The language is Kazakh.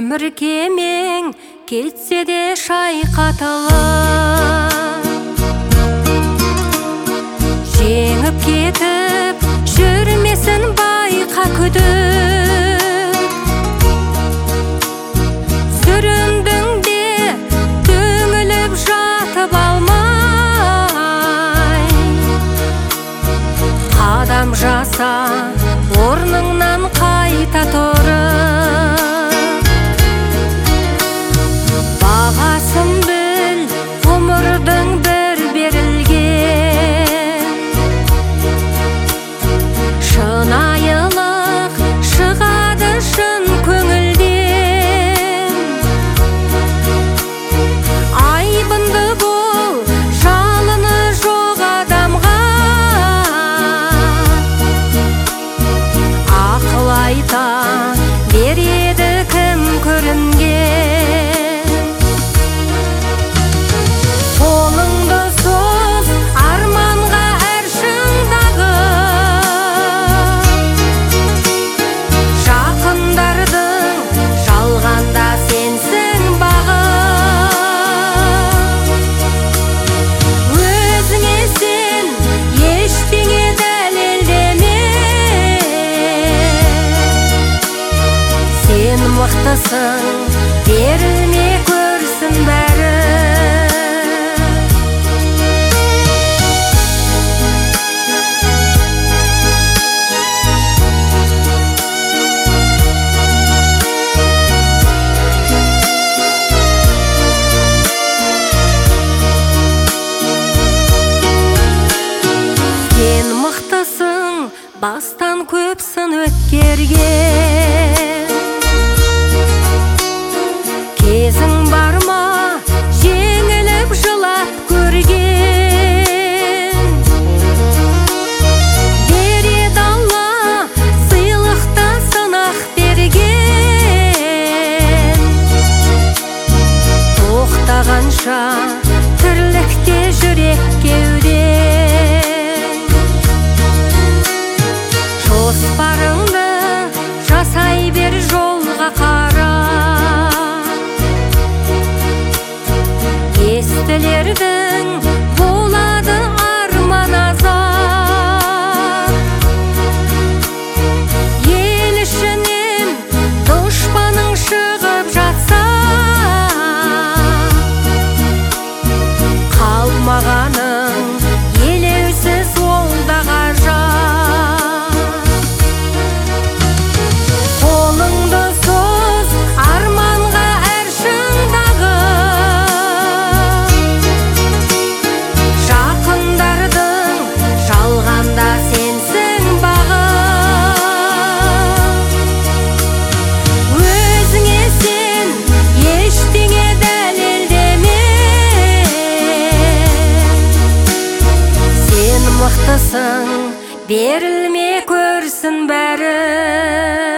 Өмір кемең кетсе де шайқатылып, жеңіп кетіп жүрмесін байқа күдік. Сүріндің бе түңіліп жатып алмай, қадам жаса орныңнан қайта тұрып. Бағасын біл ғұмырдың бір берілген, шынайылық шығады шын көңілден. Айбынды бол жалыны жоқ адамға, ақыл айта береді кім көрінген. Қолыңды соз арманға әр шыңдағы, жақындардың жалғанда сенсің бағы. Өзіңе сен ештеңе дәлелдеме, сен мықтысың, берілме көрсін бәрі. Сен мықтысың, бастан көпсін өткерген. Кезің бар ма жеңіліп жылап көрген. Береді Алла сыйлықта сынақ берген. Тоқтағанша тірлікте жүрек кеуде, жоспарыңды жасай бер жолға қара. Естілердің болады арман азап. Ел ішінен дұшпаның шығып жатса, қалмағаның елеусіз ол да ғажап. Қолыңды соз арманға әр шыңдағы, жақындардың жалғанда сенсің бағы. Өзіңе сен ештеңе дәлелдеме, сен мықтысың, берілме көрсін бәрі.